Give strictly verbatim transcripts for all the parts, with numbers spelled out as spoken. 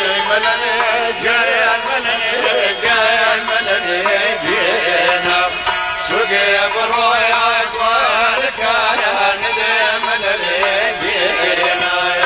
ملني جاي ملني جاي ملني جينا سوق برويا اقوالك يا ندي ملني جينا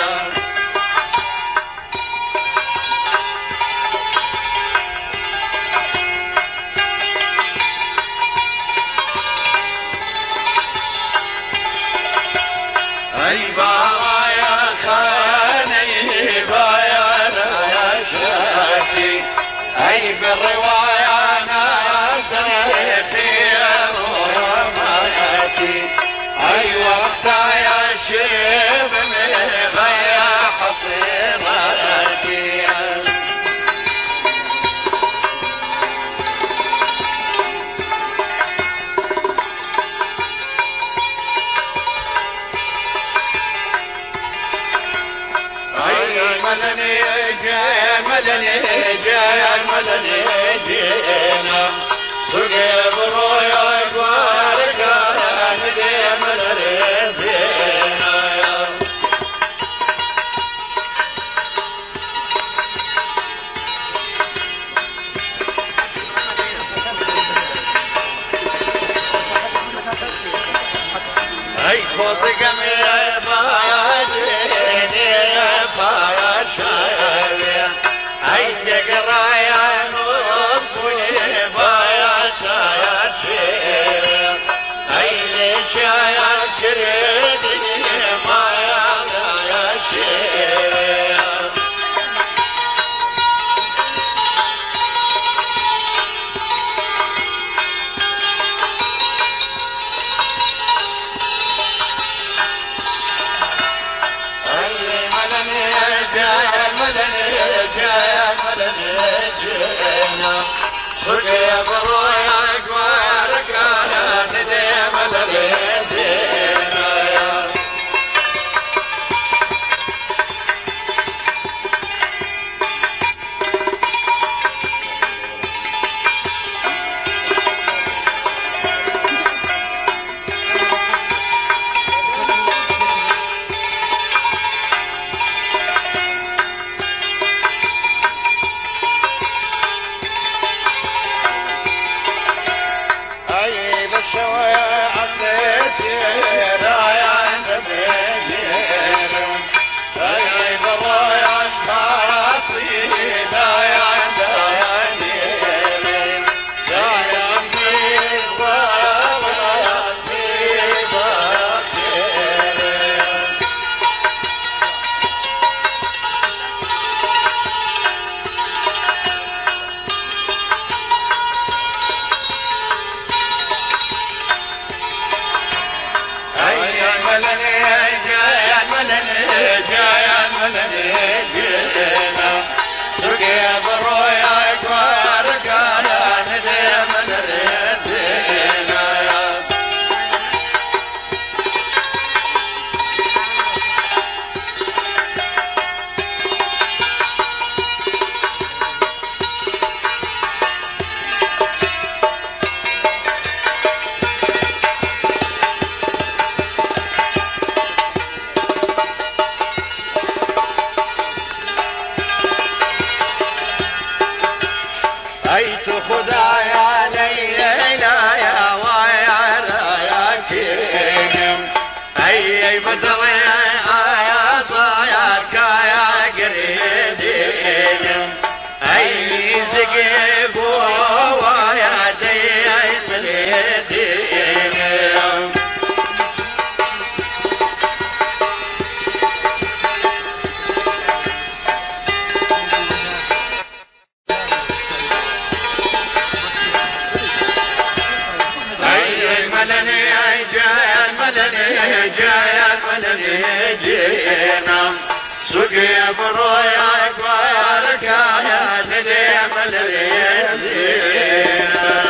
اي بابا يا خاني بايا يا شاتي اي بالرواية انا سريحي روماتي اي وقتها يا شيب من غيا حصيراتي ملني جاي ملني جاي ملني جينا سوق برويا اقوالك يا ندي ملني زينا اي خوض قمي بايا جيني بايا شايا اي تقرا يا نص بايا شايا شير اي ليش يا كريدني بايا يا شير جاي ملني جاي ملني جينا سوق برويا اقوالك يا ندي ملني زينا شوية عطيتي رايا نبيجين اي برايا خاصي دايا دايا نيلين دايا ميل ضايا ميل ضايا ملني جاي ملني جاي ملني جينا سوق برويا اقوالك يا ندي ملني زينا اي خدايا ليلى يا ويا يا كيم اي اي بدر يا صايك يا قريدين اي زقيب ويا دي بليدين ملني جاي ملني جاي ملني جينا سوق برويا اقوالك يا ندي ملني زينا